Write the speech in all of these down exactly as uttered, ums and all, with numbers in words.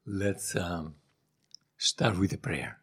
Let's um, start with a prayer.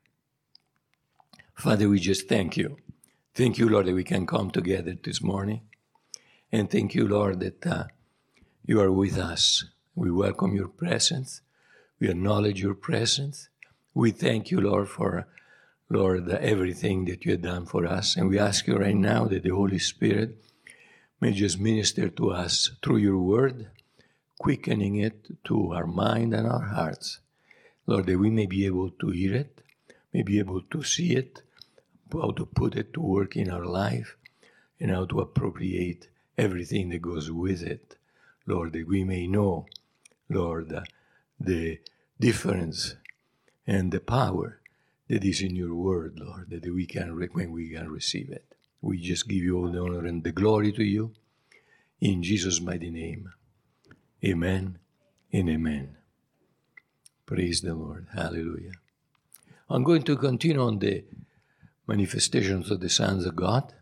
Father, we just thank you. Thank you, Lord, that we can come together this morning. And thank you, Lord, that uh, you are with us. We welcome your presence. We acknowledge your presence. We thank you, Lord, for, Lord, everything that you have done for us. And we ask you right now that the Holy Spirit may just minister to us through your word, quickening it to our mind and our hearts. Lord, that we may be able to hear it, may be able to see it, how to put it to work in our life, and how to appropriate everything that goes with it. Lord, that we may know, Lord, uh, the difference and the power that is in your word, Lord, that we can, when we can receive it. We just give you all the honor and the glory to you. In Jesus' mighty name. Amen and amen. Praise the Lord. Hallelujah. I'm going to continue on the manifestations of the sons of God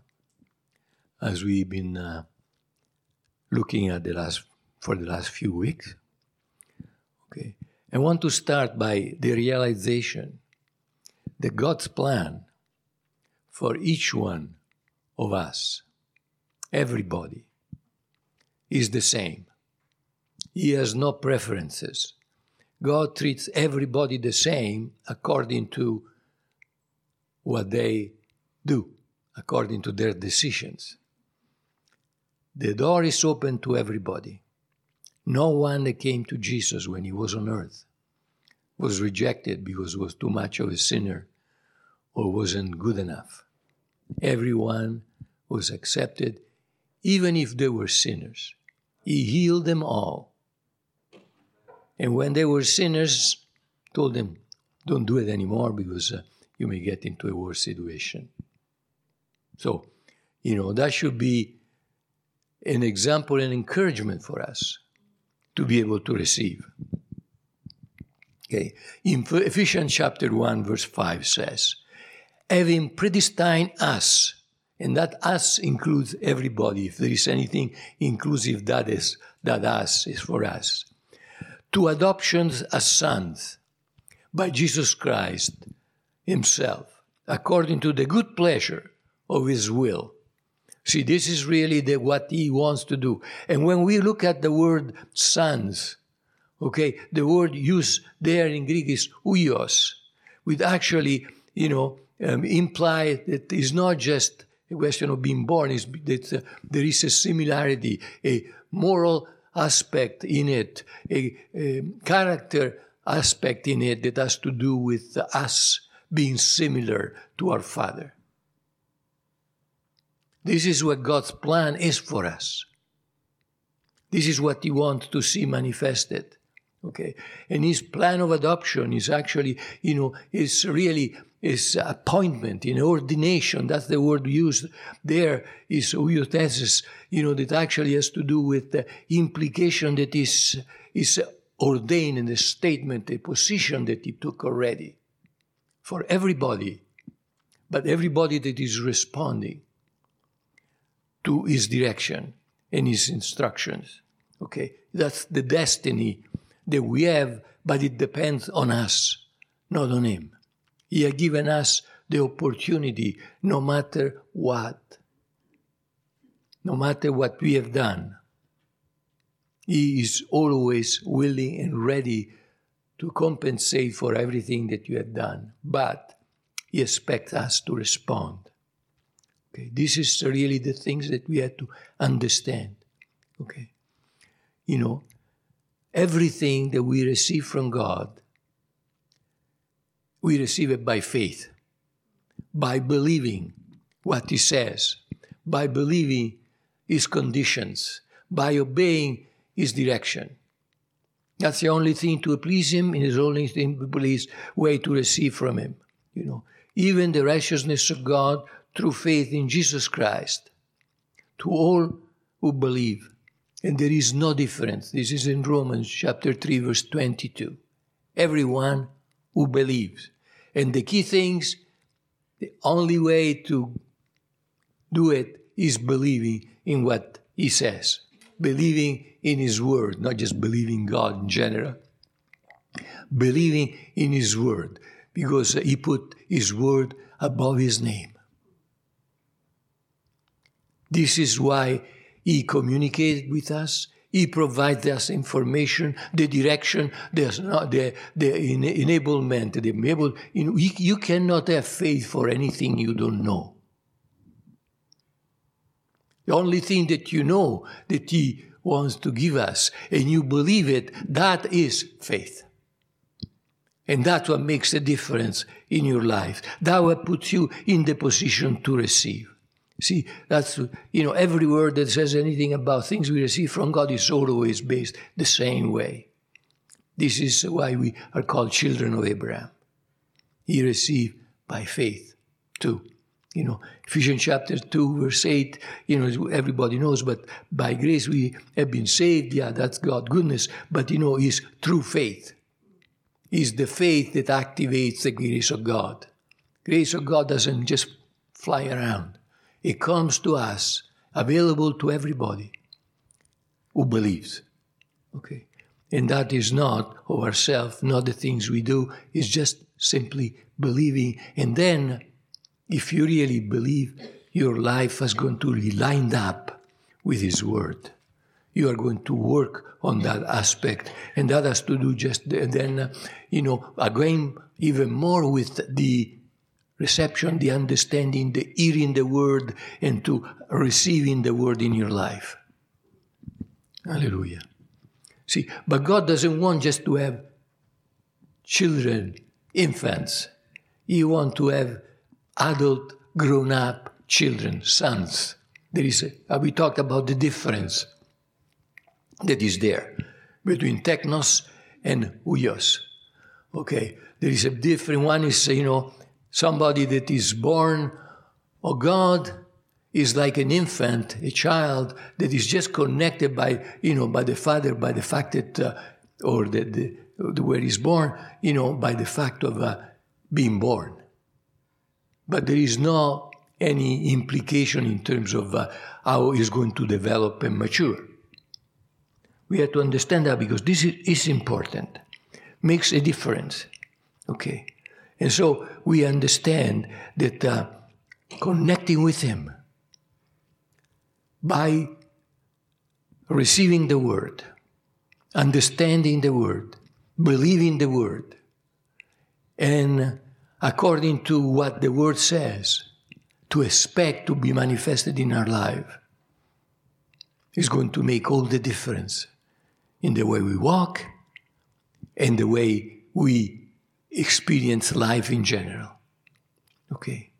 as we've been uh, looking at the last for the last few weeks. Okay. I want to start by the realization that God's plan for each one of us, everybody, is the same. He has no preferences. God treats everybody the same according to what they do, according to their decisions. The door is open to everybody. No one that came to Jesus when he was on earth was rejected because he was too much of a sinner or wasn't good enough. Everyone was accepted, even if they were sinners. He healed them all. And when they were sinners, told them, don't do it anymore because uh, you may get into a worse situation. So, you know, that should be an example and encouragement for us to be able to receive. Okay. In Ephesians chapter one, verse five says, having predestined us, and that us includes everybody. If there is anything inclusive, that is, that us is for us. To adoptions as sons by Jesus Christ himself, according to the good pleasure of his will. See, this is really the, what he wants to do. And when we look at the word sons, okay, the word used there in Greek is huios, which actually, you know, um, imply that it's not just a question of being born, it's that uh, there is a similarity, a moral aspect in it, a, a character aspect in it that has to do with us being similar to our Father. This is what God's plan is for us. This is what he wants to see manifested. Okay, and his plan of adoption is actually, you know, is really his appointment, in ordination. That's the word used there, is huiothesis, you know, that actually has to do with the implication that is, is ordained in the statement, the position that he took already for everybody, but everybody that is responding to his direction and his instructions. Okay, that's the destiny that we have, but it depends on us, not on him. He has given us the opportunity, no matter what, no matter what we have done. He is always willing and ready to compensate for everything that you have done, but he expects us to respond. Okay, this is really the things that we have to understand. Okay, you know, everything that we receive from God, we receive it by faith, by believing what he says, by believing his conditions, by obeying his direction. That's the only thing to please him, and the only thing to please way to receive from him. You know, even the righteousness of God through faith in Jesus Christ, to all who believe. And there is no difference. This is in Romans chapter three, verse twenty-two. Everyone who believes. And the key things, the only way to do it is believing in what he says. Believing in his word, not just believing God in general, believing in His Word, because He put His Word above His name. This is why He communicated with us. He provides us information, the direction, there's not the, the enablement, the enable. You know, you, you cannot have faith for anything you don't know. The only thing that you know that He wants to give us, and you believe it, that is faith. And that's what makes a difference in your life. That what puts you in the position to receive. See, that's, you know, every word that says anything about things we receive from God is always based the same way. This is why we are called children of Abraham. He received by faith too. You know, Ephesians chapter two, verse eight, you know, everybody knows, but by grace we have been saved. Yeah, that's God's goodness. But, you know, it's through faith. It's the faith that activates the grace of God. Grace of God doesn't just fly around. It comes to us, available to everybody who believes. Okay? And that is not of ourselves, not the things we do. It's just simply believing. And then, if you really believe, your life is going to be lined up with His Word. You are going to work on that aspect. And that has to do just then, uh, you know, again, even more with the reception, the understanding, the hearing the Word, and to receiving the Word in your life. Hallelujah. See, but God doesn't want just to have children, infants. He wants to have adult, grown-up children, sons. There is a, we talked about the difference that is there between technos and huios. Okay, there is a different one is, you know, somebody that is born of God is like an infant, a child that is just connected by, you know, by the father, by the fact that, uh, or the, the, the where he's born, you know, by the fact of uh, being born. But there is no any implication in terms of uh, how he's going to develop and mature. We have to understand that because this is, is important, makes a difference. Okay. And so we understand that uh, connecting with Him by receiving the Word, understanding the Word, believing the Word, and according to what the Word says, to expect to be manifested in our life, is going to make all the difference in the way we walk and the way we experience life in general. Okay.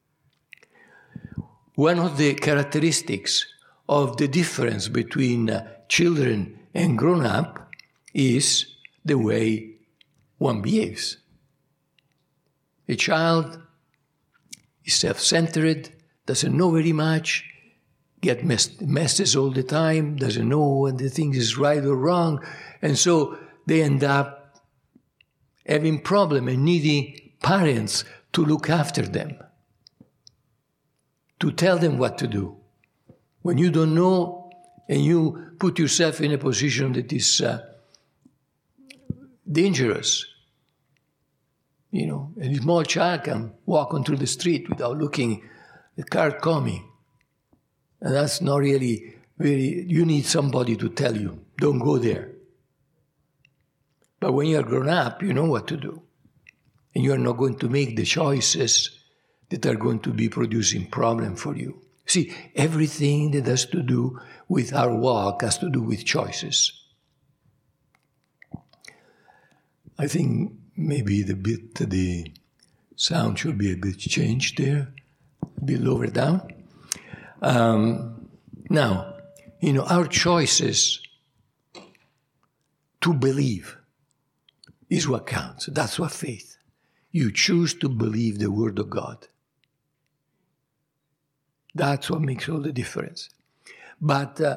One of the characteristics of the difference between uh, children and grown-up is the way one behaves. A child is self-centered, doesn't know very much, get mess- messes all the time, doesn't know when the thing is right or wrong, and so they end up having problem and needing parents to look after them, to tell them what to do. When you don't know and you put yourself in a position that is uh, dangerous, you know, a small child can walk onto the street without looking, the car coming. And that's not really very, you need somebody to tell you, don't go there. But when you're grown up, you know what to do. And you're not going to make the choices that are going to be producing problem for you. See, everything that has to do with our walk has to do with choices. I think maybe the bit, the sound should be a bit changed there, a bit lower down. Um, now, you know, our choices to believe is what counts. That's what faith. You choose to believe the Word of God. That's what makes all the difference. But, uh,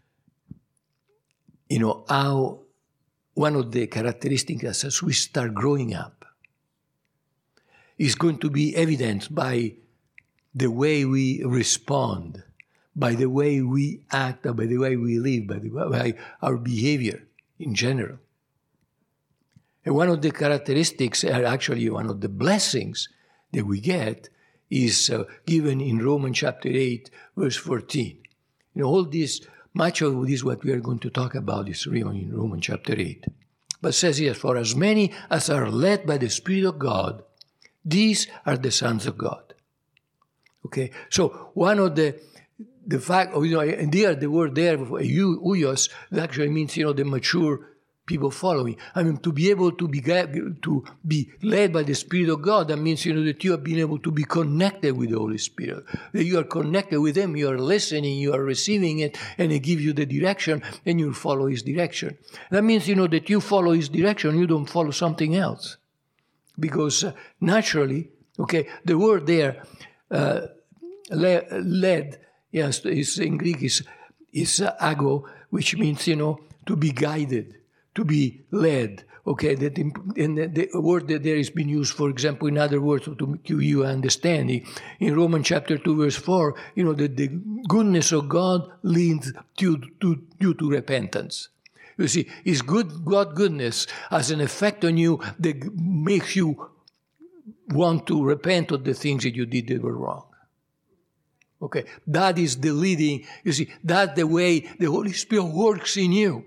you know, how one of the characteristics as we start growing up is going to be evidenced by the way we respond, by the way we act, by the way we live, by, the, by our behavior in general. And one of the characteristics, are actually one of the blessings that we get, is uh, given in Romans chapter eight, verse fourteen. You know, all this, much of this, what we are going to talk about is really in Romans chapter eight. But it says here, for as many as are led by the Spirit of God, these are the sons of God. Okay, so one of the the fact, you know, and there the word there, huios, actually means, you know, the mature people following. I mean, to be able to be to be led by the Spirit of God, that means, you know, that you have been able to be connected with the Holy Spirit. That you are connected with Him, you are listening, you are receiving it, and He gives you the direction, and you follow His direction. That means, you know, that you follow His direction, you don't follow something else. Because uh, naturally, okay, the word there, uh, le- led, yes, is in Greek is, is uh, ago, which means, you know, to be guided, to be led. Okay, that in, in the, the word that there is been used, for example, in other words, to give you understanding. In Romans chapter two, verse four, you know, that the goodness of God leads you to, you to repentance. You see, His good God goodness has an effect on you that makes you want to repent of the things that you did that were wrong. Okay, that is the leading, you see, that's the way the Holy Spirit works in you.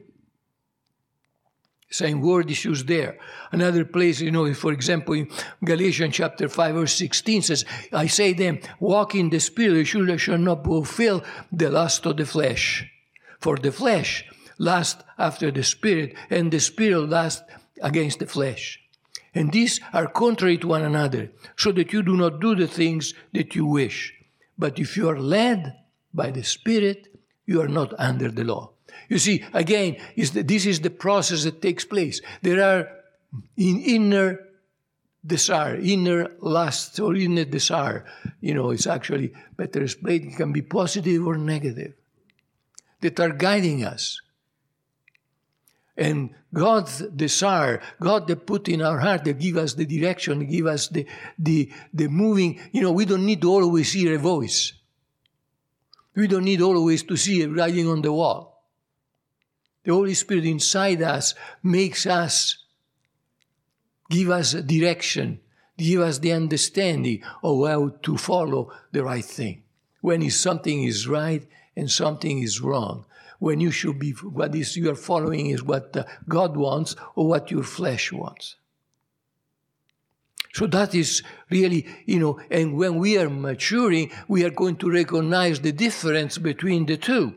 Same word is used there. Another place, you know, for example, in Galatians chapter five, verse sixteen says, I say then, walk in the Spirit, you shall not fulfill the lust of the flesh. For the flesh lusts after the Spirit, and the Spirit lusts against the flesh. And these are contrary to one another, so that you do not do the things that you wish. But if you are led by the Spirit, you are not under the law. You see, again, is that this is the process that takes place. There are in inner desire, inner lust, or inner desire. You know, it's actually better explained. It can be positive or negative, that are guiding us. And God's desire, God that put in our heart, that give us the direction, give us the, the, the moving. You know, we don't need to always hear a voice. We don't need always to see it writing on the wall. The Holy Spirit inside us makes us, give us direction, give us the understanding of how to follow the right thing. When something is right and something is wrong. When you should be, what is you are following is what God wants or what your flesh wants. So that is really, you know, and when we are maturing, we are going to recognize the difference between the two.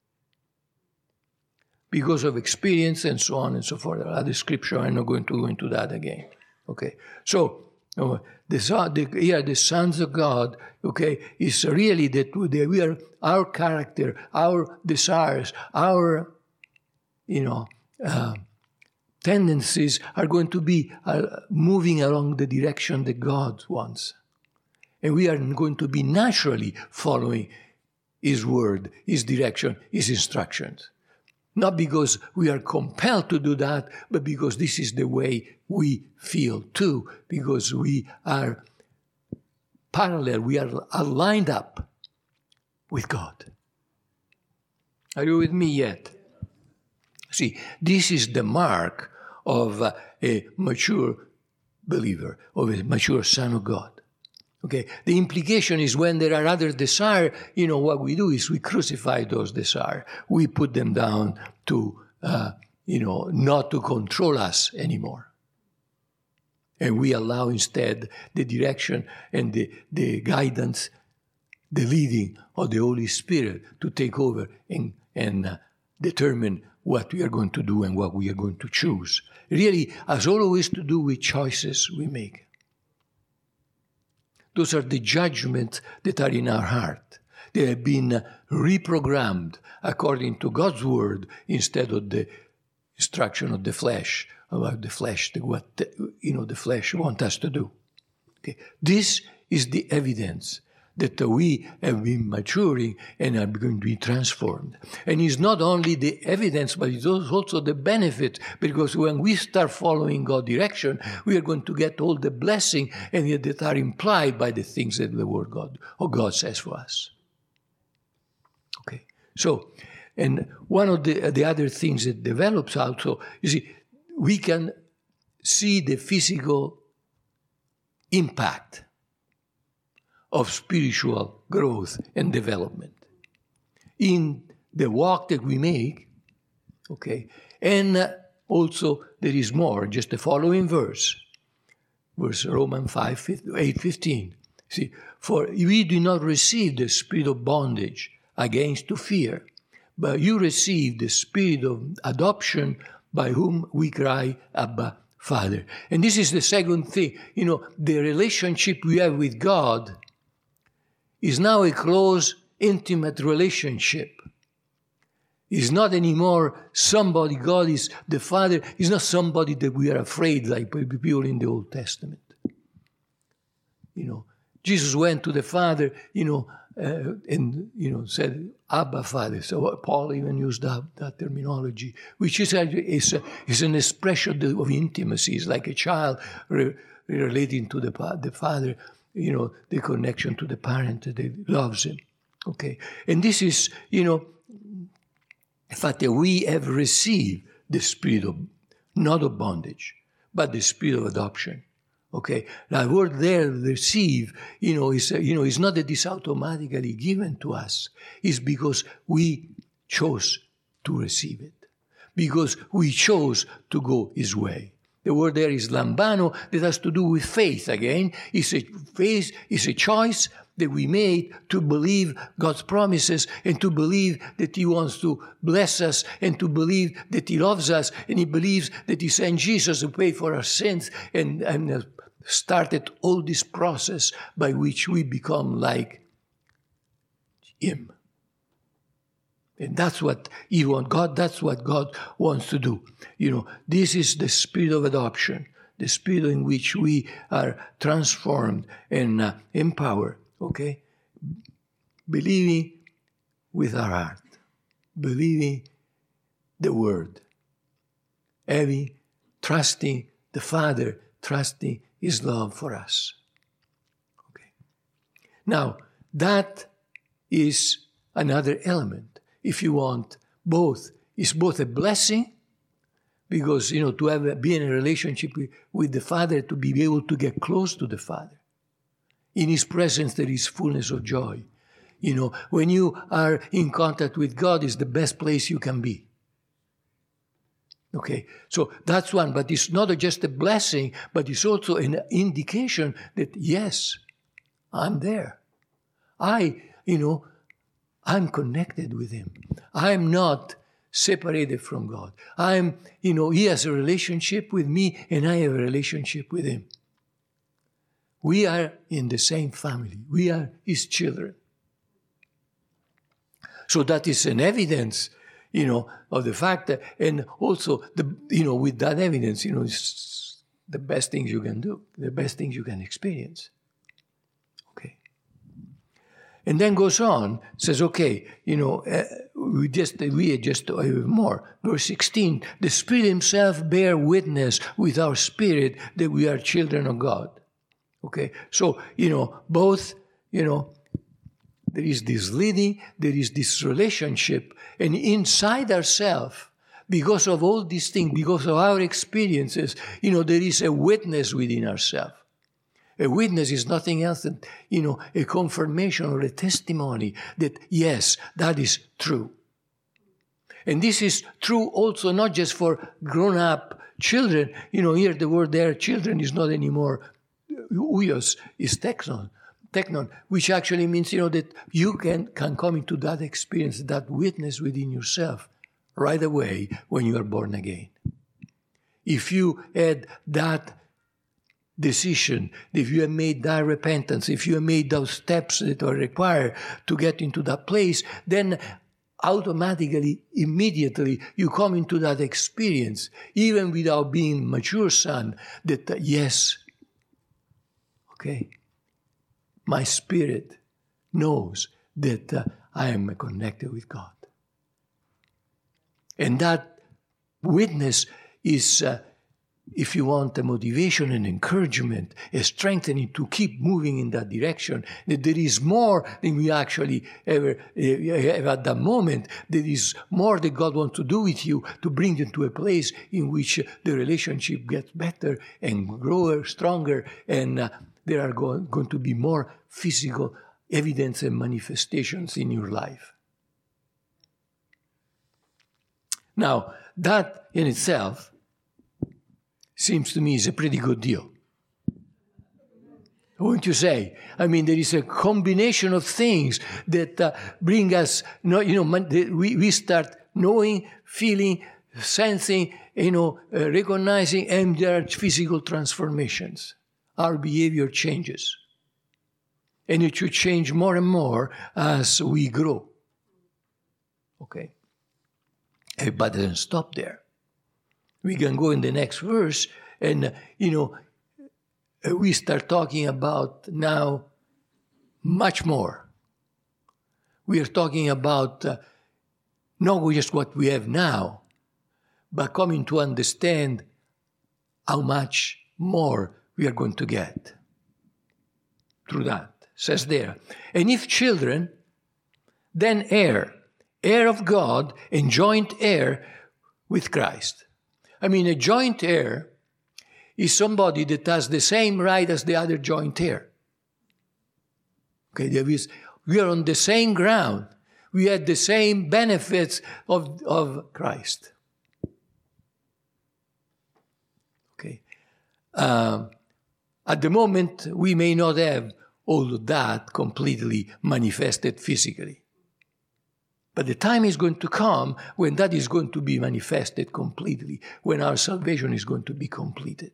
Because of experience and so on and so forth. Other scripture, I'm not going to go into that again. Okay, so uh, the, the, yeah, the sons of God, okay, is really that we are, our character, our desires, our, you know, uh, tendencies are going to be uh, moving along the direction that God wants. And we are going to be naturally following His word, His direction, His instructions. Not because we are compelled to do that, but because this is the way we feel too, because we are parallel, we are aligned up with God. Are you with me yet? See, this is the mark of uh, a mature believer, of a mature son of God. Okay, the implication is when there are other desires, you know, what we do is we crucify those desires. We put them down to, uh, you know, not to control us anymore. And we allow instead the direction and the, the guidance, the leading of the Holy Spirit to take over and, and uh, determine what we are going to do and what we are going to choose. Really has always to do with choices we make. Those are the judgments that are in our heart. They have been reprogrammed according to God's word instead of the instruction of the flesh, about the flesh, the, what the, you know the flesh wants us to do. Okay. This is the evidence that we have been maturing and are going to be transformed. And it's not only the evidence, but it's also the benefit, because when we start following God's direction, we are going to get all the blessing and that are implied by the things that the Word God or God says for us. Okay, so, and one of the, the other things that develops also, you see, we can see the physical impact of spiritual growth and development in the walk that we make, okay? And uh, also there is more, just the following verse, verse Romans five, eight, fifteen. See, for we do not receive the spirit of bondage against to fear, but you receive the spirit of adoption by whom we cry, Abba, Father. And this is the second thing. You know, the relationship we have with God is now a close, intimate relationship. It's not anymore somebody, God is the Father, is not somebody that we are afraid like people in the Old Testament. You know, Jesus went to the Father, you know, uh, and, you know, said, Abba, Father. So Paul even used that, that terminology, which is, is, a, is an expression of intimacy. It's like a child re- relating to the, the Father, you know, the connection to the parent that loves him. Okay. And this is, you know, in fact, we have received the spirit of, not of bondage, but the spirit of adoption. Okay, the word there, receive, you know, is you know, it's not that it's automatically given to us. It's because we chose to receive it, because we chose to go His way. The word there is lambano, that has to do with faith. Again, it's a faith, it's a choice that we made to believe God's promises and to believe that He wants to bless us and to believe that He loves us and He believes that He sent Jesus to pay for our sins and, and started all this process by which we become like Him. And that's what He wants. God, that's what God wants to do. You know, this is the spirit of adoption, the spirit in which we are transformed and uh, empowered. Okay? Believing with our heart. Believing the Word. Having, trusting the Father, trusting His love for us. Okay. Now, that is another element. If you want, both. It's both a blessing, because, you know, to have a, be in a relationship with, with the Father, to be able to get close to the Father. In His presence, there is fullness of joy. You know, when you are in contact with God, it's the best place you can be. Okay, so that's one, but it's not just a blessing, but it's also an indication that, yes, I'm there. I, you know, I'm connected with Him. I'm not separated from God. I'm, you know, He has a relationship with me and I have a relationship with Him. We are in the same family. We are His children. So that is an evidence, you know, of the fact that, and also, the, you know, with that evidence, you know, it's the best things you can do, the best things you can experience. Okay. And then goes on, says, okay, you know, uh, we just, we just uh, more. Verse sixteen, the Spirit Himself bear witness with our spirit that we are children of God. Okay. So, you know, both, you know, there is this leading, there is this relationship, and inside ourselves, because of all these things, because of our experiences, you know, there is a witness within ourselves. A witness is nothing else than, you know, a confirmation or a testimony that, yes, that is true. And this is true also not just for grown-up children. You know, here the word there, children, is not anymore huios, is teknon. Teknon, which actually means, you know, that you can, can come into that experience, that witness within yourself right away when you are born again. If you had that decision, if you have made that repentance, if you have made those steps that are required to get into that place, then automatically, immediately, you come into that experience, even without being mature son, that, uh, yes, okay, my spirit knows that uh, I am connected with God. And that witness is uh, if you want a motivation and encouragement, a strengthening to keep moving in that direction, that there is more than we actually ever have at that moment. There is more that God wants to do with you to bring you to a place in which the relationship gets better and grow stronger, and uh, there are go- going to be more physical evidence and manifestations in your life. Now, that in itself seems to me is a pretty good deal. Wouldn't you say? I mean, there is a combination of things that uh, bring us, you know, we, we start knowing, feeling, sensing, you know, uh, recognizing, and there are physical transformations. Our behavior changes. And it should change more and more as we grow. Okay? But it doesn't stop there. We can go in the next verse and, uh, you know, we start talking about now much more. We are talking about uh, not just what we have now, but coming to understand how much more we are going to get through that. Says there, and if children, then heir, heir of God and joint heir with Christ. I mean, a joint heir is somebody that has the same right as the other joint heir. Okay, there is, we are on the same ground. We had the same benefits of, of Christ. Okay. Um, at the moment, we may not have all of that completely manifested physically. But the time is going to come when that is going to be manifested completely, when our salvation is going to be completed.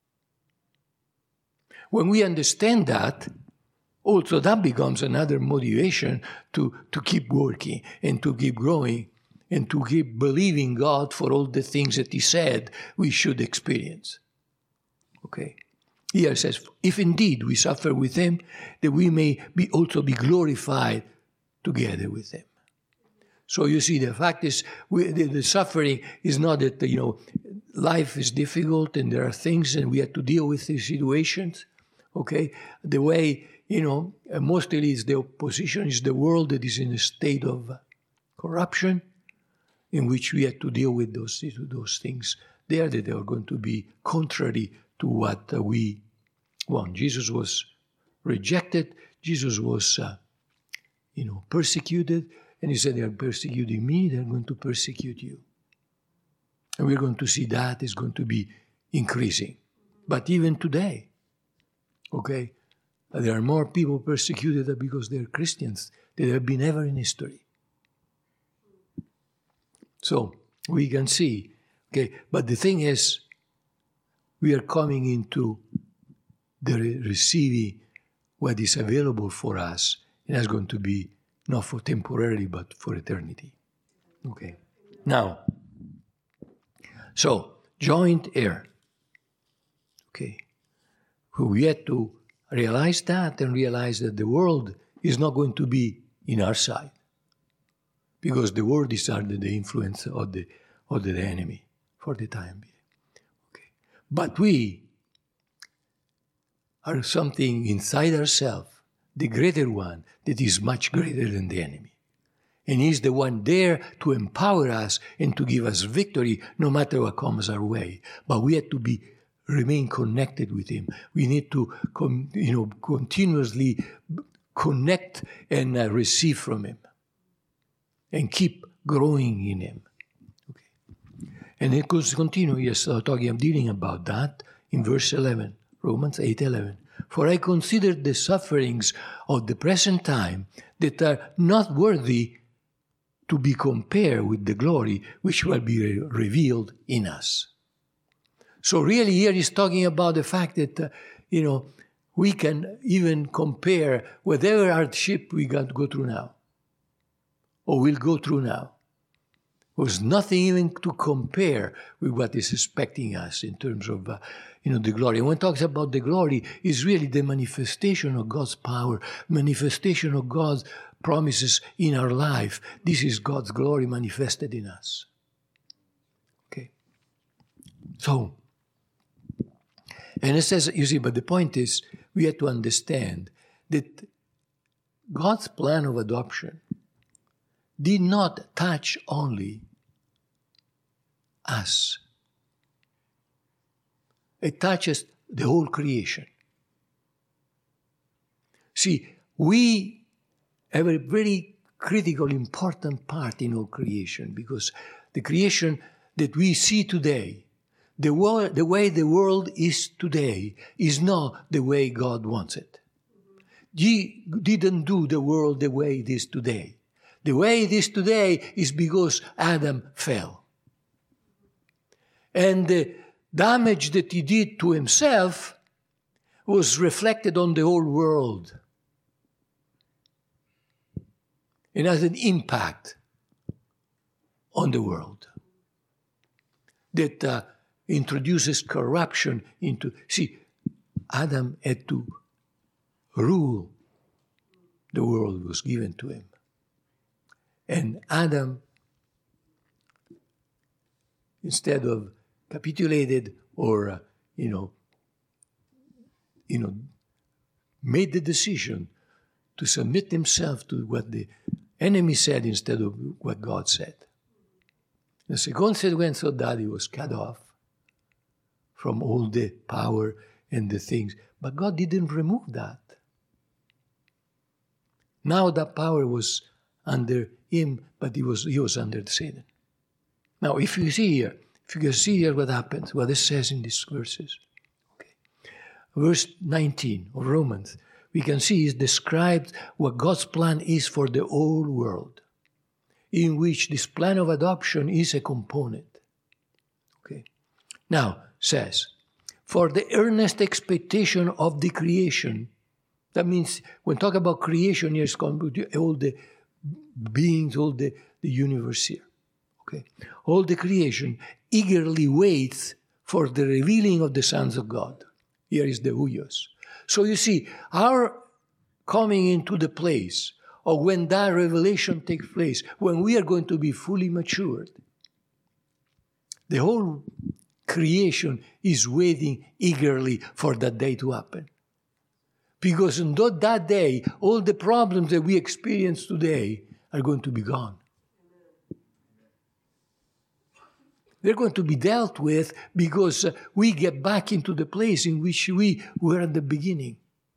When we understand that, also that becomes another motivation to, to keep working and to keep growing and to keep believing God for all the things that He said we should experience. Okay? Here it says, if indeed we suffer with Him, that we may be also be glorified together with Him. So you see, the fact is, we, the, the suffering is not that, you know, life is difficult and there are things and we have to deal with these situations. Okay? The way, you know, mostly is the opposition is the world that is in a state of corruption in which we have to deal with those, those things there that are going to be contrary to what we want. Jesus was rejected. Jesus was, uh, you know, persecuted. And He said, they are persecuting me, they are going to persecute you. And we're going to see that is going to be increasing. But even today, okay, there are more people persecuted because they're Christians than there have been ever in history. So we can see, okay, but the thing is, we are coming into the re- receiving what is available for us, and that's going to be not for temporarily, but for eternity. Okay. Now, so, joint heir. Okay. We have to realize that and realize that the world is not going to be in our side. Because the world is under the influence of the, of the enemy for the time being. Okay. But we are something inside ourselves, the greater one, that is much greater than the enemy. And He's the one there to empower us and to give us victory no matter what comes our way. But we have to be remain connected with Him. We need to com, you know, continuously connect and uh, receive from Him. And keep growing in Him. Okay. And it goes continue, yes, uh, talking, I'm dealing about that in verse eleven, Romans eight eleven. For I consider the sufferings of the present time that are not worthy to be compared with the glory which will be re- revealed in us. So really here he's talking about the fact that, uh, you know, we can even compare whatever hardship we got to go through now, or will go through now. There's nothing even to compare with what is expecting us in terms of, uh, you know, the glory. And when it talks about the glory, it's really the manifestation of God's power, manifestation of God's promises in our life. This is God's glory manifested in us. Okay. So, And it says, you see, but the point is, we have to understand that God's plan of adoption did not touch only us. It touches the whole creation. See, we have a very critical, important part in all creation, because the creation that we see today, the, wo- the way the world is today, is not the way God wants it. He didn't do the world the way it is today. The way it is today is because Adam fell. And the damage that he did to himself was reflected on the whole world. It has an impact on the world that uh, introduces corruption into... See, Adam had to rule. The world was given to him. And Adam, instead of capitulated or, uh, you know, you know, made the decision to submit himself to what the enemy said instead of what God said. The consequence of that, he was cut off from all the power and the things. But God didn't remove that. Now that power was under him, but he was, he was under Satan. Now, if you see here, if you can see here what happens, what it says in these verses. Okay. Verse nineteen of Romans, we can see it describes what God's plan is for the whole world, in which this plan of adoption is a component. Okay. Now, says, for the earnest expectation of the creation. That means when talk about creation, here's all the beings, all the, the universe here. Okay. All the creation eagerly waits for the revealing of the sons of God. Here is the huios. So you see, our coming into the place of when that revelation takes place, when we are going to be fully matured, the whole creation is waiting eagerly for that day to happen. Because on that day, all the problems that we experience today are going to be gone. They're going to be dealt with because uh, we get back into the place in which we were at the beginning.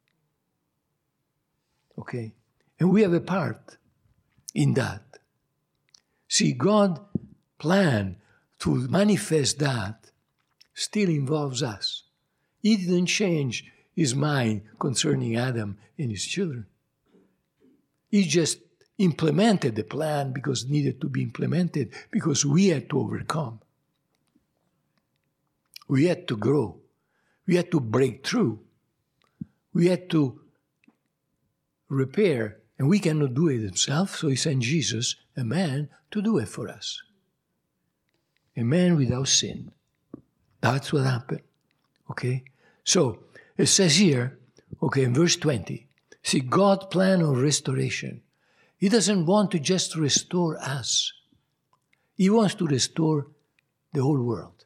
Okay? And we have a part in that. See, God's plan to manifest that still involves us. He didn't change his mind concerning Adam and his children. He just implemented the plan because it needed to be implemented, because we had to overcome. We had to grow. We had to break through. We had to repair, and we cannot do it ourselves, so he sent Jesus, a man, to do it for us. A man without sin. That's what happened. Okay? So, it says here, okay, in verse twenty, see, God's plan of restoration. He doesn't want to just restore us. He wants to restore the whole world.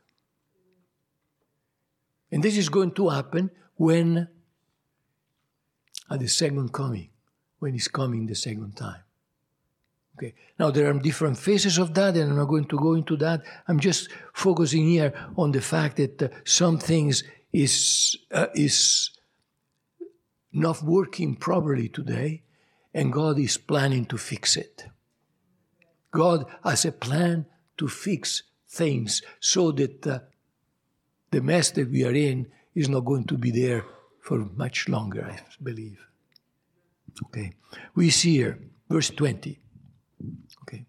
And this is going to happen when, at the second coming, when he's coming the second time. Okay. Now, there are different phases of that, and I'm not going to go into that. I'm just focusing here on the fact that uh, some things is uh, is not working properly today, and God is planning to fix it. God has a plan to fix things so that uh, the mess that we are in is not going to be there for much longer, I believe. Okay. We see here, verse twenty. Okay.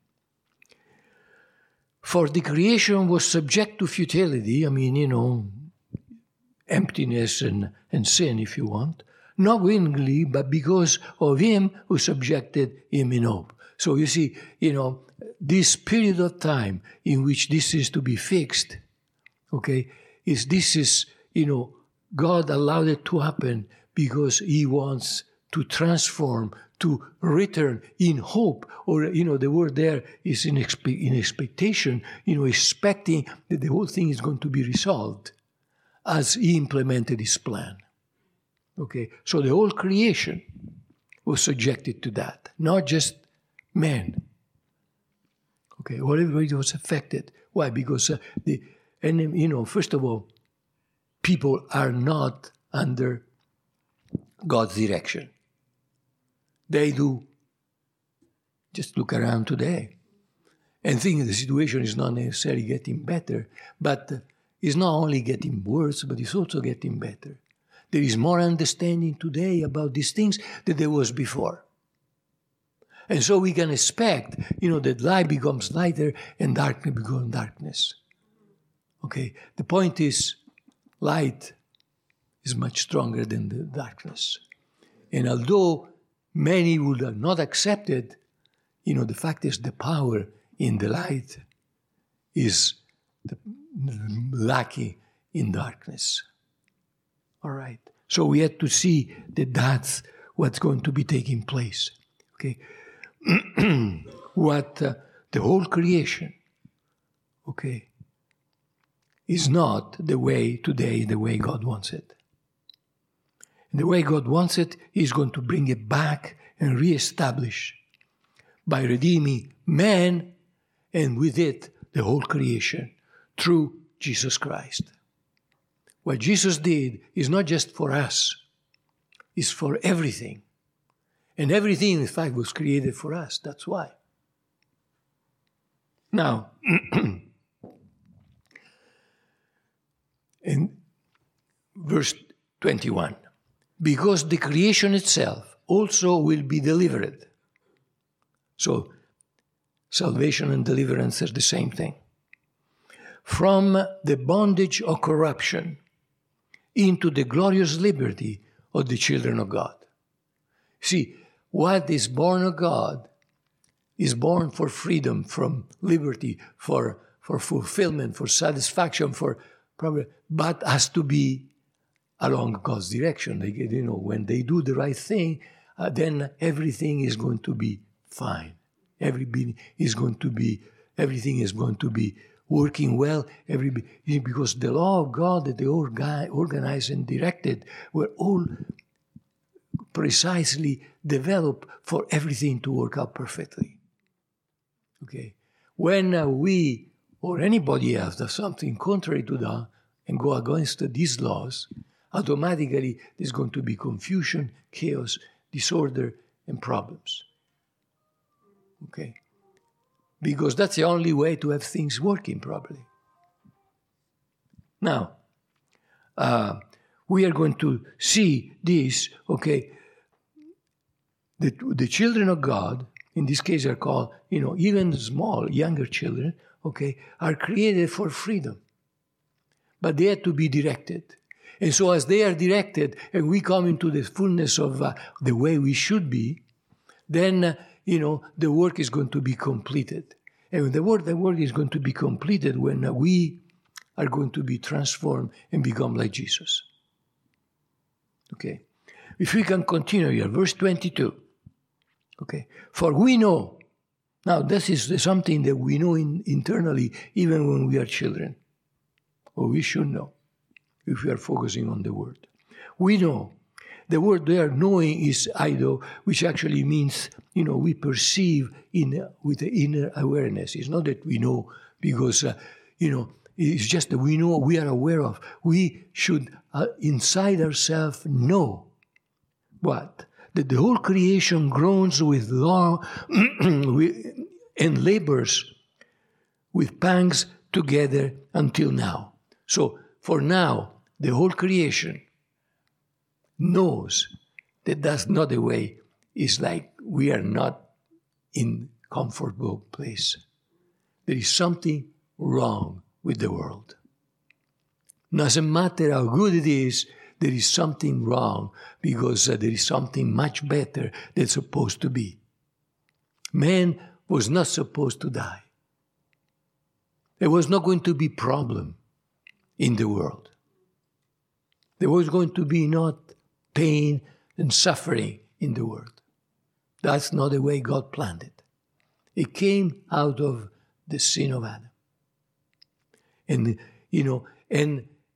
For the creation was subject to futility, I mean, you know, emptiness and, and sin, if you want, not willingly, but because of him who subjected him in hope. So you see, you know, this period of time in which this is to be fixed, okay, is this is, you know, God allowed it to happen because he wants to transform, to return in hope, or, you know, the word there is in, expe- in expectation, you know, expecting that the whole thing is going to be resolved. as he implemented his plan. Okay, so the whole creation was subjected to that, not just man. Okay, well, everybody was affected. Why? Because uh, the and you know, first of all, people are not under God's direction. They do. Just look around today and think the situation is not necessarily getting better, but it's not only getting worse, but it's also getting better. There is more understanding today about these things than there was before. And so we can expect, you know, that light becomes lighter and darkness becomes darkness. Okay, the point is, light is much stronger than the darkness. And although many would have not accepted, you know, the fact is the power in the light is the, lacking in darkness. All right. So we have to see that that's what's going to be taking place. Okay. What uh, the whole creation, okay, is not the way today, the way God wants it. And the way God wants it, He's going to bring it back and reestablish by redeeming man and with it the whole creation through Jesus Christ. What Jesus did is not just for us, it's for everything. And everything, in fact, was created for us. That's why. Now, in verse twenty-one, because the creation itself also will be delivered. So, salvation and deliverance are the same thing. From the bondage of corruption into the glorious liberty of the children of God. See, what is born of God is born for freedom, from liberty, for, for fulfillment, for satisfaction, for probably, but has to be along God's direction. They, you know, when they do the right thing, uh, then everything is going to be fine. Everything is going to be, everything is going to be working well. Every, because the law of God that they organized and directed were all precisely developed for everything to work out perfectly. Okay, when uh, we or anybody else does something contrary to that and go against these laws, automatically there's going to be confusion, chaos, disorder, and problems. Okay, because that's the only way to have things working properly. Now, uh, we are going to see this, okay, the, the children of God, in this case are called, you know, even small, younger children, okay, are created for freedom. But they have to be directed. And so as they are directed and we come into the fullness of uh, the way we should be, then, uh, you know, the work is going to be completed. And the work, the work is going to be completed when uh, we are going to be transformed and become like Jesus. Okay. If we can continue here, verse twenty-two. Okay. For we know, now this is something that we know in, internally even when we are children. Or we should know, if we are focusing on the word. We know. The word there, knowing, is eido, which actually means, you know, we perceive in with the inner awareness. It's not that we know because, uh, you know, it's just that we know, we are aware of. We should, uh, inside ourselves, know what? That the whole creation groans with long and labors with pangs together until now. So, for now, the whole creation knows that that's not the way. It's like we are not in comfortable place. There is something wrong with the world. Doesn't matter how good it is, there is something wrong because uh, there is something much better that's supposed to be. Man was not supposed to die. There was not going to be problem in the world. There was going to be not pain and suffering in the world. That's not the way God planned it. It came out of the sin of Adam. And, you know, and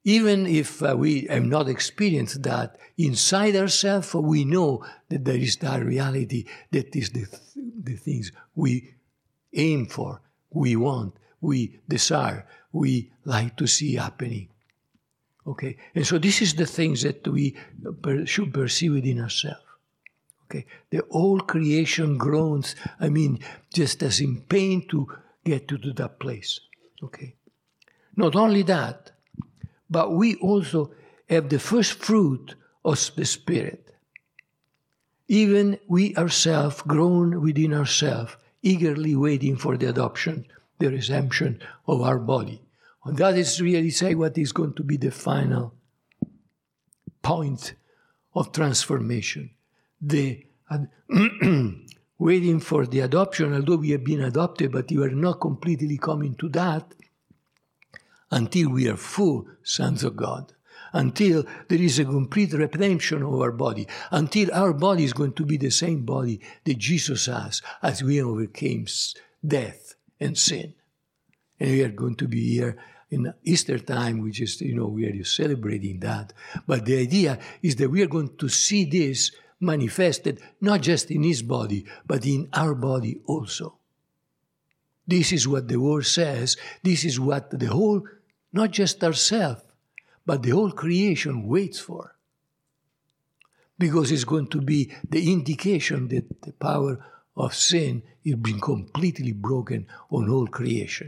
even if uh, we have not experienced that, inside ourselves we know that there is that reality, that is the, th- the things we aim for, we want, we desire, we like to see happening. Okay, and so this is the things that we per- should perceive within ourselves. Okay, the whole creation groans, I mean, just as in pain to get to, to that place. Okay, not only that, but we also have the first fruit of the Spirit. Even we ourselves groan within ourselves, eagerly waiting for the adoption, the redemption of our body. And that is really say what is going to be the final point of transformation. The uh, waiting for the adoption, although we have been adopted, but we are not completely coming to that until we are full sons of God, until there is a complete redemption of our body, until our body is going to be the same body that Jesus has as we overcame death and sin. And we are going to be here in Easter time, which is, you know, we are celebrating that. But the idea is that we are going to see this manifested not just in his body, but in our body also. This is what the word says. This is what the whole, not just ourselves, but the whole creation waits for. Because it's going to be the indication that the power of sin is being completely broken on all creation.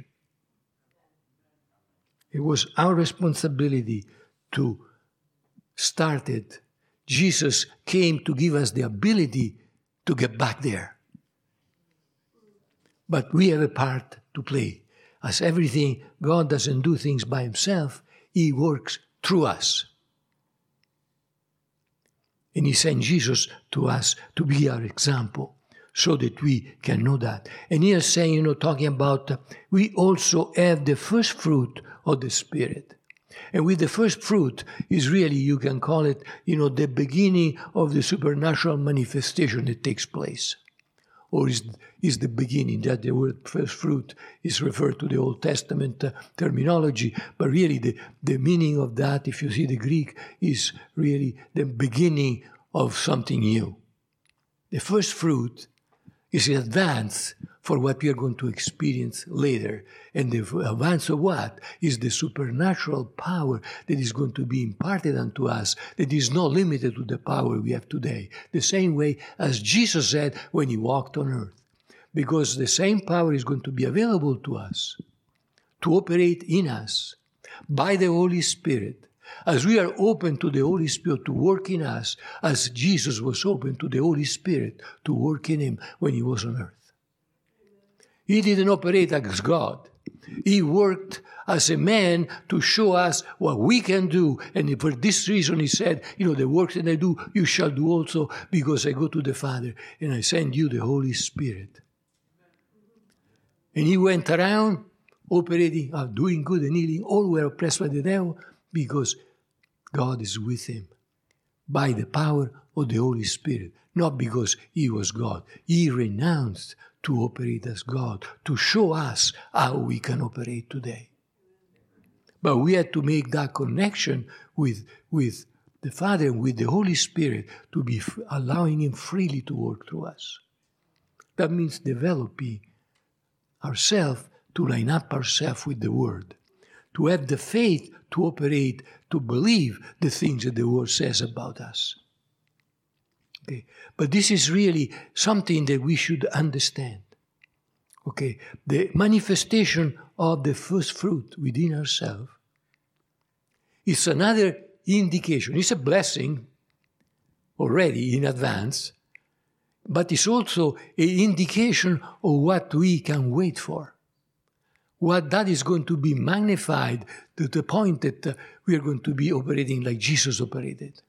It was our responsibility to start it. Jesus came to give us the ability to get back there. But we have a part to play. As everything, God doesn't do things by himself. He works through us. And he sent Jesus to us to be our example so that we can know that. And he is saying, you know, talking about, uh, we also have the first fruit of the Spirit. And with the first fruit is really, you can call it, you know, the beginning of the supernatural manifestation that takes place. Or is, is the beginning, that the word first fruit is referred to the Old Testament uh, terminology, but really the, the meaning of that, if you see the Greek, is really the beginning of something new. The first fruit is an advance for what we are going to experience later. And the advance of what is the supernatural power that is going to be imparted unto us, that is not limited to the power we have today. The same way as Jesus said when he walked on earth. Because the same power is going to be available to us, to operate in us, by the Holy Spirit. As we are open to the Holy Spirit to work in us, as Jesus was open to the Holy Spirit to work in him when he was on earth. He didn't operate as God. He worked as a man to show us what we can do. And for this reason he said, you know, the works that I do, you shall do also, because I go to the Father and I send you the Holy Spirit. And he went around operating, uh, doing good and healing. All were oppressed by the devil because God is with him by the power of the Holy Spirit, not because he was God. He renounced to operate as God, to show us how we can operate today. But we had to make that connection with, with the Father and with the Holy Spirit to be f- allowing him freely to work through us. That means developing ourselves to line up ourselves with the Word, to have the faith to operate, to believe the things that the Word says about us. Okay. But this is really something that we should understand. Okay, the manifestation of the first fruit within ourselves is another indication. It's a blessing already in advance, but it's also an indication of what we can wait for. What that is going to be magnified to the point that uh, we are going to be operating like Jesus operated.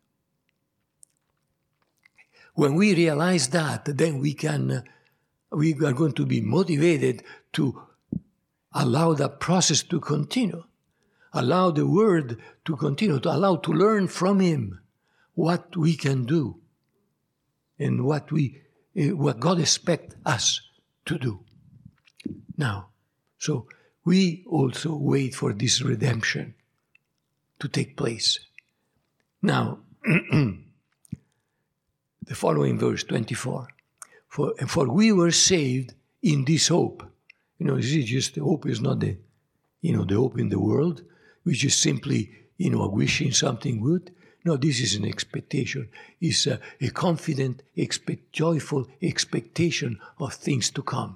When we realize that, then we can, uh, we are going to be motivated to allow that process to continue, allow the Word to continue, to allow to learn from Him what we can do and what we, uh, what God expects us to do. Now, so we also wait for this redemption. to take place. Now, the following verse, twenty-four. For, for we were saved in this hope. You know, this is just, the hope is not the, you know, the hope in the world, which is simply, you know, wishing something good. No, this is an expectation. It's a, a confident, expect, joyful expectation of things to come.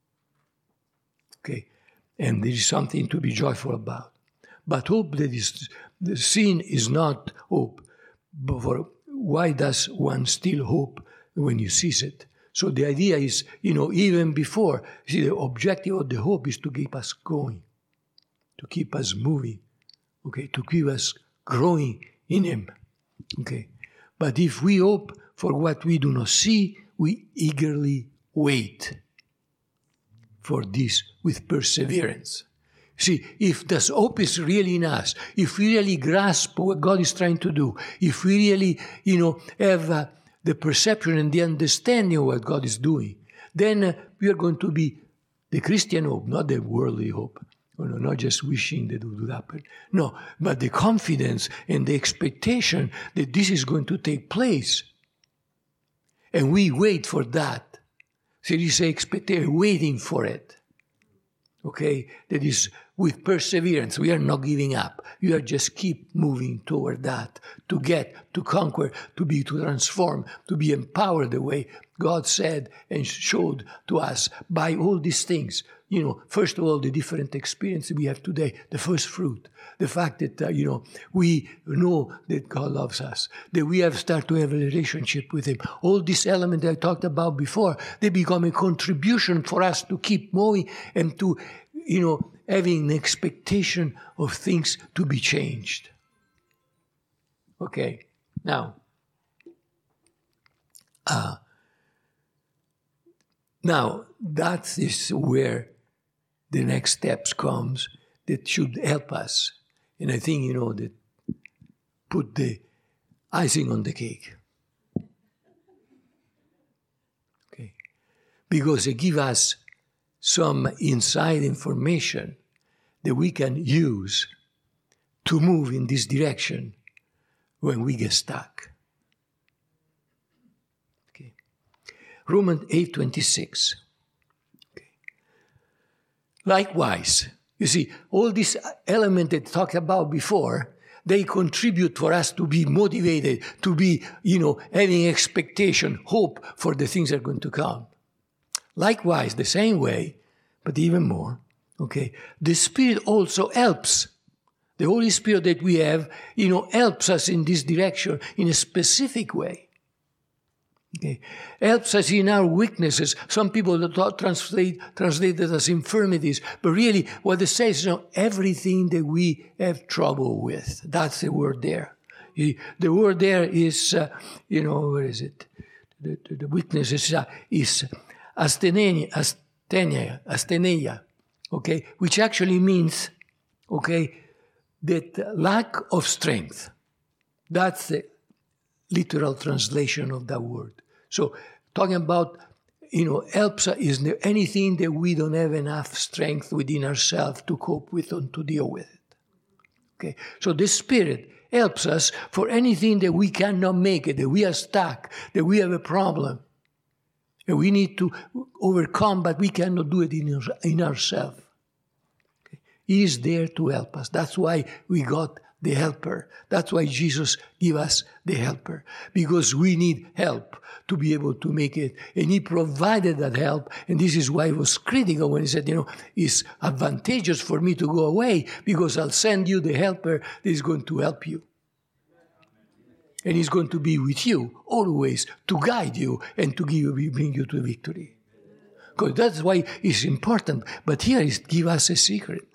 Okay? And there is something to be joyful about. But hope that is, the sin is not hope. But for, why does one still hope when you cease it? So the idea is, you know, even before, see, the objective of the hope is to keep us going, to keep us moving, okay, to keep us growing in Him, okay. But if we hope for what we do not see, we eagerly wait for this with perseverance. See, if this hope is really in us, if we really grasp what God is trying to do, if we really, you know, have uh, the perception and the understanding of what God is doing, then uh, we are going to be the Christian hope, not the worldly hope. You know, not just wishing that it would happen. No, but the confidence and the expectation that this is going to take place. And we wait for that. So you say expectation, waiting for it. Okay? That is with perseverance. We are not giving up. We are just keep moving toward that. To get, to conquer, to be, to transform, to be empowered the way God said and showed to us by all these things. You know, first of all, the different experiences we have today, the first fruit, the fact that, uh, you know, we know that God loves us, that we have started to have a relationship with Him. All these elements I talked about before, they become a contribution for us to keep moving and to, you know, having an expectation of things to be changed. Okay, now, uh, now that is where the next steps comes that should help us. And I think, you know, that put the icing on the cake. Okay. Because it gives us some inside information that we can use to move in this direction when we get stuck. Okay. Romans eight twenty-six. Likewise, you see, all these elements that I talked about before, they contribute for us to be motivated, to be, you know, having expectation, hope for the things that are going to come. Likewise, the same way, but even more, okay, the Spirit also helps. The Holy Spirit that we have, you know, helps us in this direction in a specific way. Okay. Helps us in our weaknesses. Some people translate, translate it as infirmities, but really what it says is, you know, everything that we have trouble with. That's the word there. The word there is, uh, you know, where is it? The, the, the weakness is, uh, is asthenia, asthenia, asthenia, okay, which actually means, okay, that lack of strength. That's the literal translation of that word. So, talking about, you know, helps is anything that we don't have enough strength within ourselves to cope with and to deal with it. Okay, so the Spirit helps us for anything that we cannot make it, that we are stuck, that we have a problem, and we need to overcome, but we cannot do it in, in ourselves. Okay. He is there to help us. That's why we got the helper. That's why Jesus gave us the helper, because we need help to be able to make it. And He provided that help. And this is why He was critical when He said, you know, it's advantageous for me to go away because I'll send you the helper that is going to help you. And He's going to be with you always to guide you and to give you, bring you to victory. Because that's why it's important. But here is give us a secret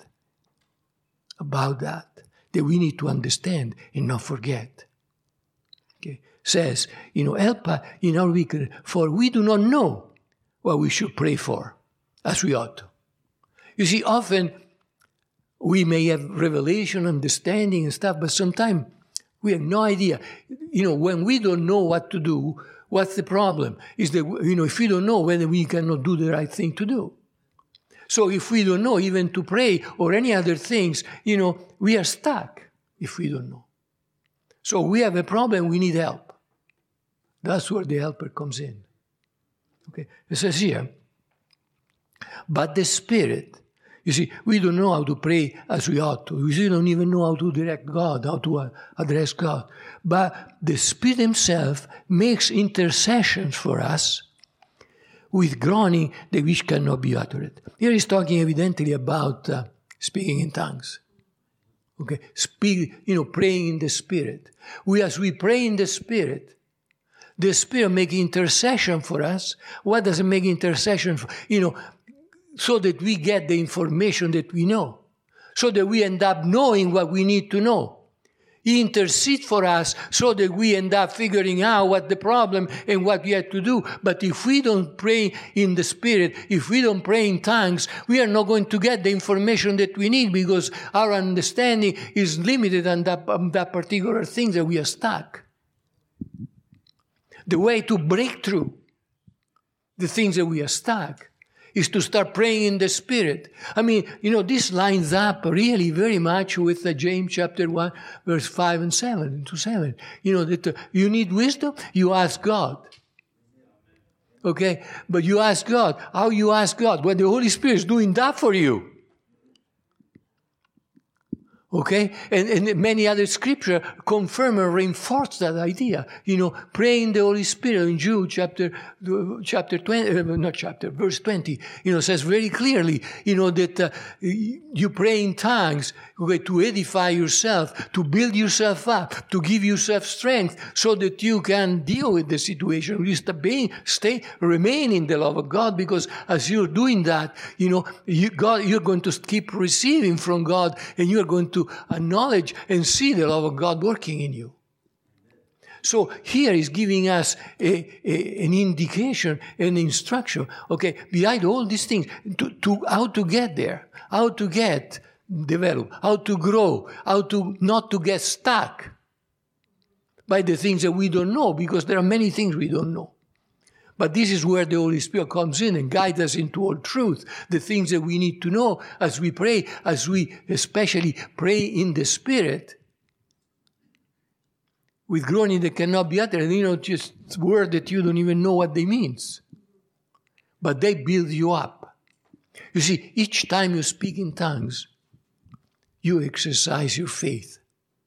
about that. That we need to understand and not forget. Okay. Says, you know, help us in our weakness, for we do not know what we should pray for as we ought to. You see, often we may have revelation, understanding and stuff, but sometimes we have no idea. You know, when we don't know what to do, what's the problem? Is that, you know, if we don't know whether we cannot do the right thing to do. So if we don't know even to pray or any other things, you know, we are stuck. if we don't know. So we have a problem, we need help. That's where the helper comes in. Okay, it says here, but the Spirit, you see, we don't know how to pray as we ought to. We don't even know how to direct God, how to uh, address God. But the Spirit himself makes intercessions for us with groaning that which cannot be uttered. Here he's talking evidently about uh, speaking in tongues. Okay, speak, you know, praying in the Spirit. We, as we pray in the Spirit, the Spirit makes intercession for us. What does it make intercession for? You know, so that we get the information that we know. So that we end up knowing what we need to know. He intercedes for us so that we end up figuring out what the problem and what we have to do. But if we don't pray in the Spirit, if we don't pray in tongues, we are not going to get the information that we need because our understanding is limited on that, on that particular thing that we are stuck. The way to break through the things that we are stuck is to start praying in the Spirit. I mean, you know, this lines up really very much with uh, James chapter one, verse five and seven, to seven. You know, that uh, you need wisdom, you ask God. Okay? But you ask God. How you ask God? When the Holy Spirit is doing that for you. Okay? And, and many other scripture confirm and reinforce that idea. You know, pray in the Holy Spirit in Jude chapter, chapter twenty, uh, not chapter, verse twenty, you know, says very clearly, you know, that uh, you pray in tongues, okay, to edify yourself, to build yourself up, to give yourself strength so that you can deal with the situation. You stay, stay, remain in the love of God because as you're doing that, you know, you, God, you're going to keep receiving from God and you're going to to acknowledge and see the love of God working in you. So here is giving us a, a, an indication, an instruction, okay, behind all these things, to, to how to get there, how to get develop, how to grow, how to not to get stuck by the things that we don't know, because there are many things we don't know. But this is where the Holy Spirit comes in and guides us into all truth, the things that we need to know as we pray, as we especially pray in the Spirit, with groaning that cannot be uttered, and you know, just words that you don't even know what they mean. But they build you up. You see, each time you speak in tongues, you exercise your faith.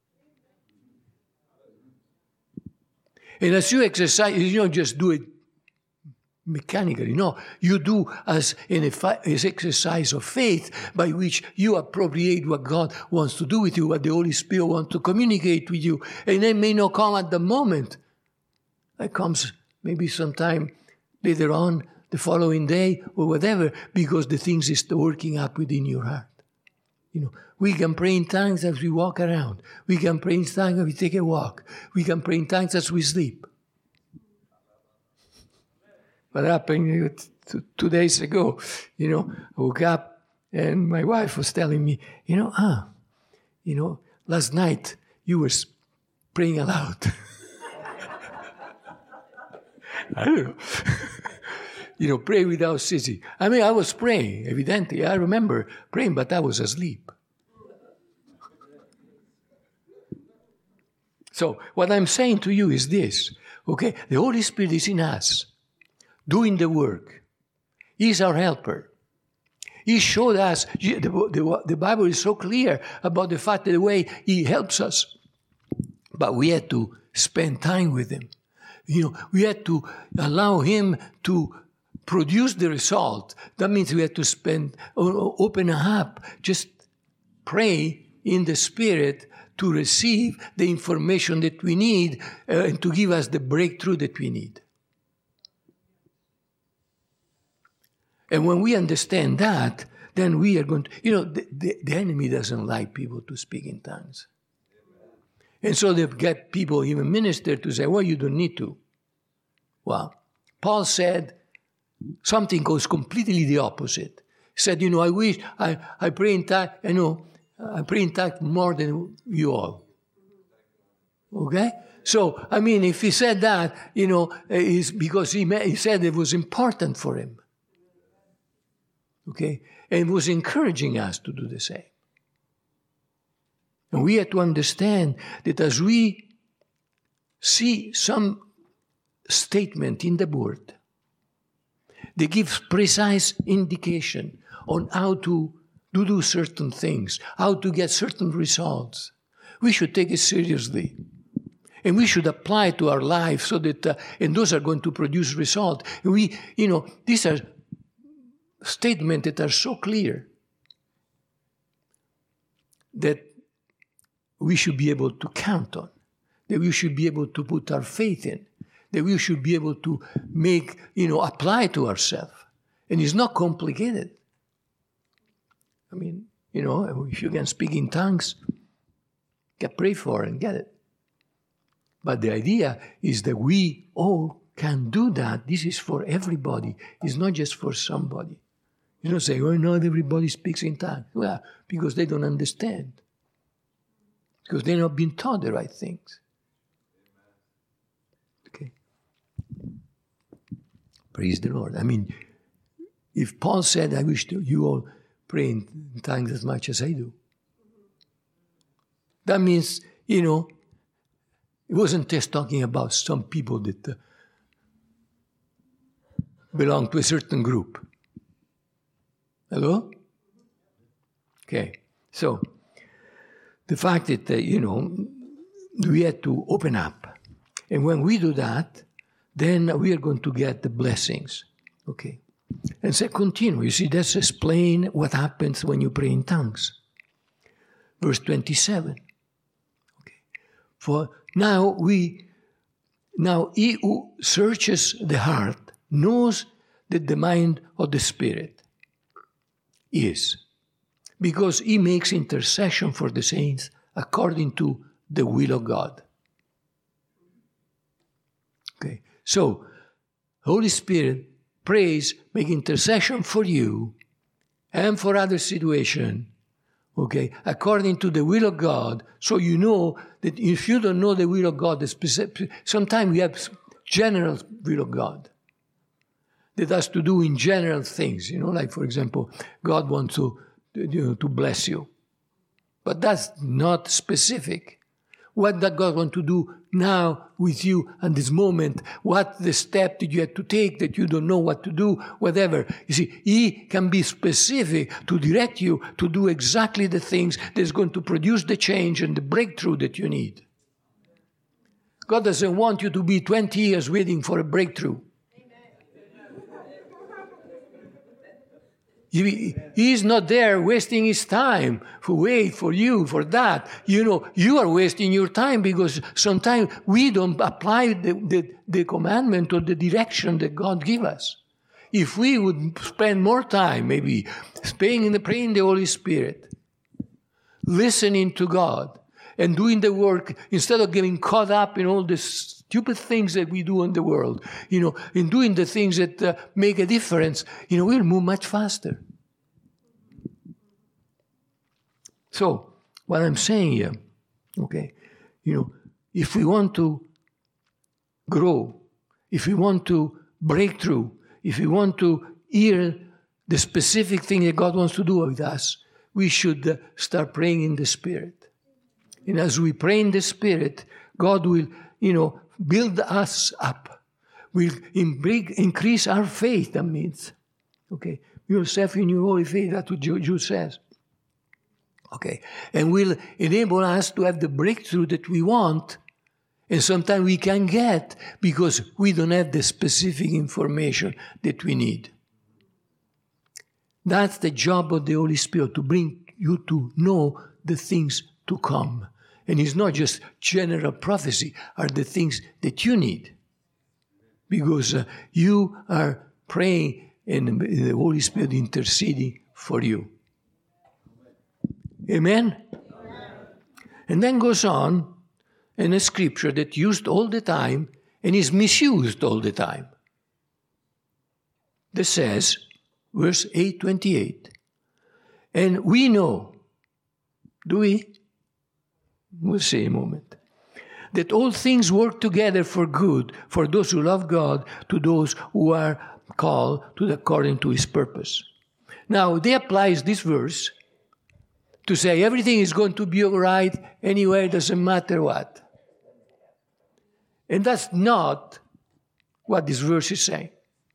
And as you exercise, you don't just do it mechanically. No, you do as an as exercise of faith by which you appropriate what God wants to do with you, what the Holy Spirit wants to communicate with you. And it may not come at the moment. It comes maybe sometime later on, the following day or whatever, because the things is working up within your heart. You know, we can pray in tongues as we walk around. We can pray in tongues as we take a walk. We can pray in tongues as we sleep. What happened two, two days ago, you know, I woke up and my wife was telling me, you know, ah, you know, last night you were praying aloud. I don't know. You know, pray without ceasing. I mean, I was praying, evidently. I remember praying, but I was asleep. So what I'm saying to you is this, okay? The Holy Spirit is in us, doing the work. He's our helper. He showed us, the, the, the Bible is so clear about the fact that the way He helps us. But we had to spend time with Him. You know, we had to allow Him to produce the result. That means we had to spend, open up, just pray in the Spirit to receive the information that we need uh, and to give us the breakthrough that we need. And when we understand that, then we are going to, you know, the, the, the enemy doesn't like people to speak in tongues. And so they get people, even ministers, to say, well, you don't need to. Well, Paul said something goes completely the opposite. He said, you know, I wish, I, I pray in tongues, you know, I pray in tongues more than you all. Okay? So, I mean, if he said that, you know, it's because he, he said it was important for him. Okay? And was encouraging us to do the same. And we have to understand that as we see some statement in the Word, they give precise indication on how to, to do certain things, how to get certain results. We should take it seriously. And we should apply it to our life so that, uh, and those are going to produce results. And we, you know, these are statements that are so clear that we should be able to count on, that we should be able to put our faith in, that we should be able to make, you know, apply to ourselves. And it's not complicated. I mean, you know, if you can speak in tongues, get pray for and get it. But the idea is that we all can do that. This is for everybody. It's not just for somebody. You don't say, oh, not everybody speaks in tongues. Well, because they don't understand. Because they're not being taught the right things. Okay. Praise the Lord. I mean, if Paul said, I wish to, you all pray in tongues as much as I do. That means, you know, it wasn't just talking about some people that uh, belong to a certain group. Hello? Okay. So, the fact that, uh, you know, we had to open up. And when we do that, then we are going to get the blessings. Okay. And so continue. You see, that's explain what happens when you pray in tongues. Verse twenty-seven. Okay. For now we, now he who searches the heart knows that the mind of the Spirit is, because he makes intercession for the saints according to the will of God. Okay, so Holy Spirit prays, make intercession for you and for other situations, okay, according to the will of God, so you know that if you don't know the will of God, the specific, sometimes we have general will of God that has to do in general things, you know, like, for example, God wants to, you know, to bless you. But that's not specific. What does God want to do now with you at this moment? What the step that you have to take that you don't know what to do, whatever. You see, He can be specific to direct you to do exactly the things that's going to produce the change and the breakthrough that you need. God doesn't want you to be twenty years waiting for a breakthrough. He, he's not there wasting his time for wait for you, for that. You know, you are wasting your time because sometimes we don't apply the, the, the commandment or the direction that God gives us. If we would spend more time, maybe, praying in the, praying the Holy Spirit, listening to God, and doing the work, instead of getting caught up in all the stupid things that we do in the world, you know, in doing the things that uh, make a difference, you know, we'll move much faster. So, what I'm saying here, okay, you know, if we want to grow, if we want to break through, if we want to hear the specific thing that God wants to do with us, we should uh, start praying in the Spirit. And as we pray in the Spirit, God will, you know, build us up. Will increase our faith, that means. Okay. Yourself in your holy faith, that's what Jude says. Okay. And will enable us to have the breakthrough that we want. And sometimes we can get because we don't have the specific information that we need. That's the job of the Holy Spirit, to bring you to know the things to come. And it's not just general prophecy, are the things that you need. Because uh, you are praying and the Holy Spirit interceding for you. Amen? Amen? And then goes on in a scripture that's used all the time and is misused all the time. That says, verse eight twenty-eight, and we know, do we? We'll see in a moment. That all things work together for good for those who love God, to those who are called to the, according to His purpose. Now, they applies this verse to say everything is going to be all right anyway, it doesn't matter what. And that's not what this verse is saying.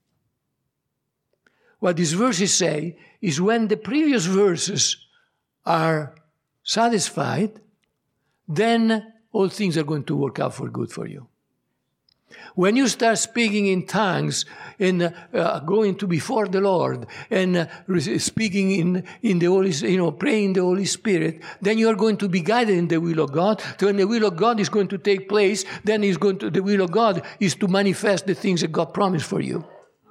What these verses say is when the previous verses are satisfied, then all things are going to work out for good for you. When you start speaking in tongues and uh, going to before the Lord and uh, speaking in, in the Holy, you know, praying the Holy Spirit, then you are going to be guided in the will of God. So when the will of God is going to take place, then is going to, the will of God is to manifest the things that God promised for you.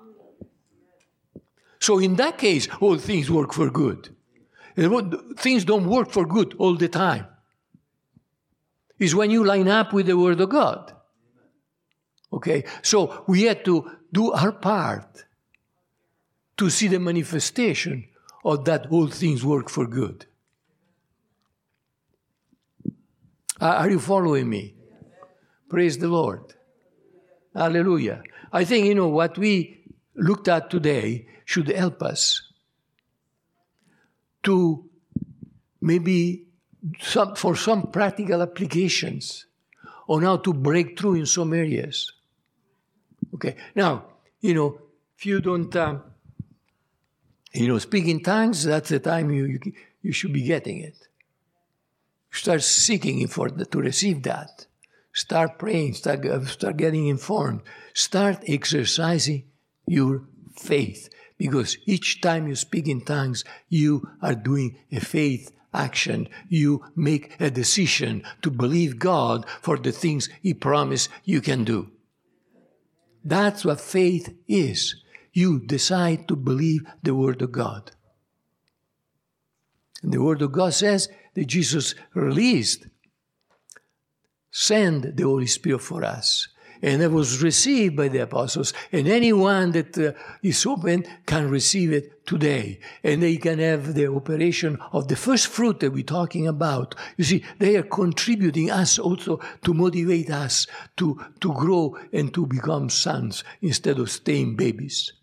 So in that case, all things work for good. Things don't work for good all the time. It's when you line up with the Word of God. Okay, so we have to do our part to see the manifestation of that all things work for good. Are you following me? Praise the Lord. Hallelujah. I think, you know, what we looked at today should help us to maybe some, for some practical applications on how to break through in some areas. Okay, now, you know, if you don't, um, you know, speak in tongues, that's the time you, you, you should be getting it. Start seeking for the, to receive that. Start praying, start, uh, start getting informed. Start exercising your faith. Because each time you speak in tongues, you are doing a faith action. You make a decision to believe God for the things He promised you can do. That's what faith is. You decide to believe the Word of God. And the Word of God says that Jesus released, sent the Holy Spirit for us. And it was received by the apostles. And anyone that uh, is open can receive it today. And they can have the operation of the first fruit that we're talking about. You see, they are contributing us also to motivate us to, to grow and to become sons instead of staying babies.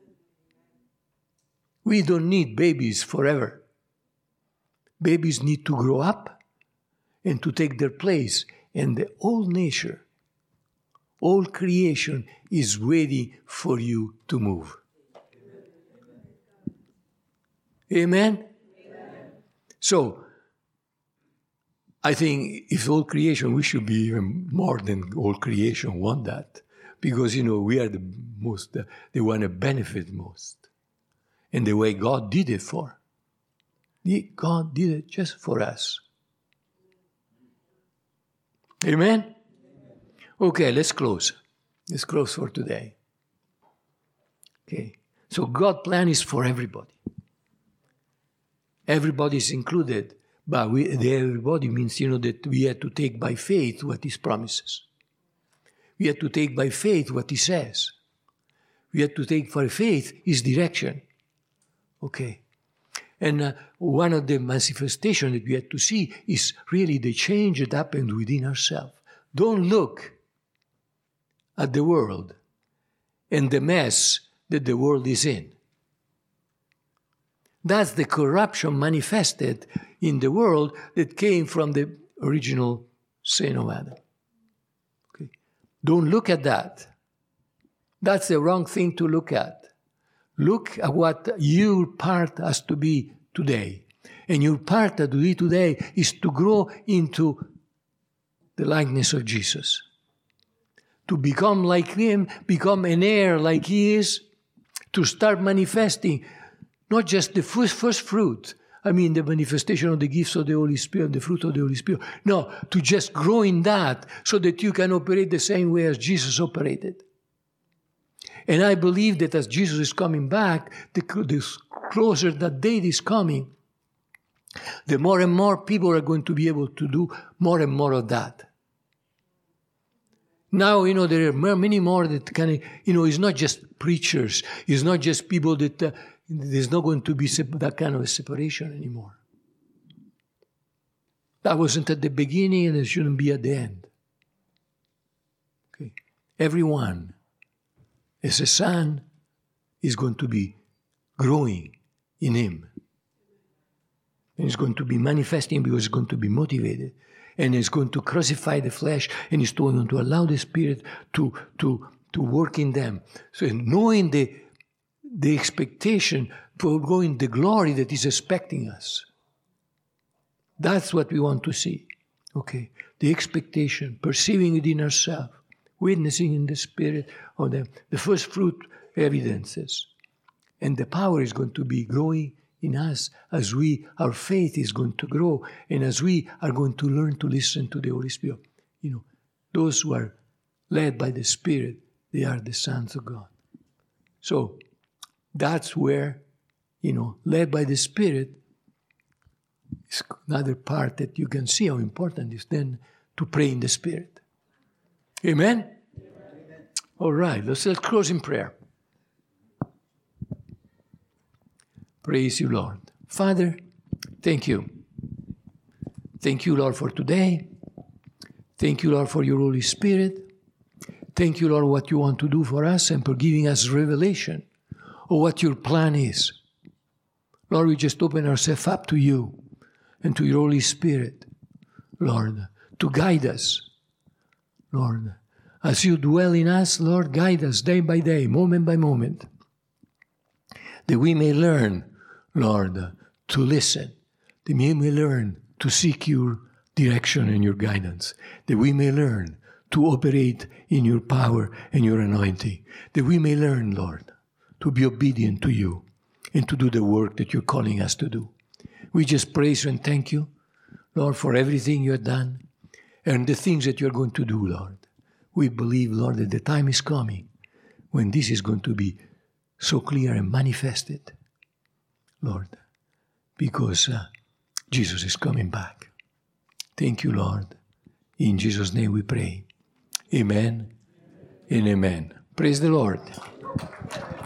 We don't need babies forever. Babies need to grow up and to take their place. And the whole nature, all creation is waiting for you to move. Amen? Amen? So, I think if all creation, we should be even more than all creation want that. Because, you know, we are the most, uh, the one that benefit most. And the way God did it for. God did it just for us. Amen? Okay, let's close. Let's close for today. Okay, so God's plan is for everybody. Everybody is included, but we, the everybody means, you know, that we have to take by faith what He promises. We have to take by faith what He says. We have to take by faith His direction. Okay. And uh, one of the manifestations that we have to see is really the change that happened within ourselves. Don't look at the world and the mess that the world is in. That's the corruption manifested in the world that came from the original sin of Adam. Okay. Don't look at that. That's the wrong thing to look at. Look at what your part has to be today. And your part to be today is to grow into the likeness of Jesus. To become like Him, become an heir like He is, to start manifesting not just the first, first fruit, I mean the manifestation of the gifts of the Holy Spirit, the fruit of the Holy Spirit. No, to just grow in that so that you can operate the same way as Jesus operated. And I believe that as Jesus is coming back, the, the closer that date is coming, the more and more people are going to be able to do more and more of that. Now, you know, there are many more that can, you know, it's not just preachers. It's not just people that, uh, there's not going to be that kind of a separation anymore. That wasn't at the beginning and it shouldn't be at the end. Okay. Everyone, as a son, is going to be growing in Him. And he's going to be manifesting because he's going to be motivated. And he's going to crucify the flesh, and he's going to allow the Spirit to, to, to work in them. So knowing the, the expectation, foregoing the glory that is expecting us. That's what we want to see. Okay, the expectation, perceiving it in ourselves, witnessing in the Spirit of them, the first fruit evidences. And the power is going to be growing in us as we, our faith is going to grow, and as we are going to learn to listen to the Holy Spirit. You know, those who are led by the Spirit, they are the sons of God. So that's where, you know, led by the Spirit is another part that you can see how important it is then to pray in the Spirit. Amen? Amen. All right, let's, let's close in prayer. Praise you, Lord. Father, thank you. Thank you, Lord, for today. Thank you, Lord, for your Holy Spirit. Thank you, Lord, what you want to do for us and for giving us revelation of what your plan is. Lord, we just open ourselves up to you and to your Holy Spirit, Lord, to guide us. Lord, as you dwell in us, Lord, guide us day by day, moment by moment, that we may learn, Lord, to listen, that we may learn to seek your direction and your guidance, that we may learn to operate in your power and your anointing, that we may learn, Lord, to be obedient to you and to do the work that you're calling us to do. We just praise you and thank you, Lord, for everything you have done and the things that you're going to do, Lord. We believe, Lord, that the time is coming when this is going to be so clear and manifested, Lord, because uh, Jesus is coming back. Thank you, Lord. In Jesus' name we pray. Amen and amen. Praise the Lord.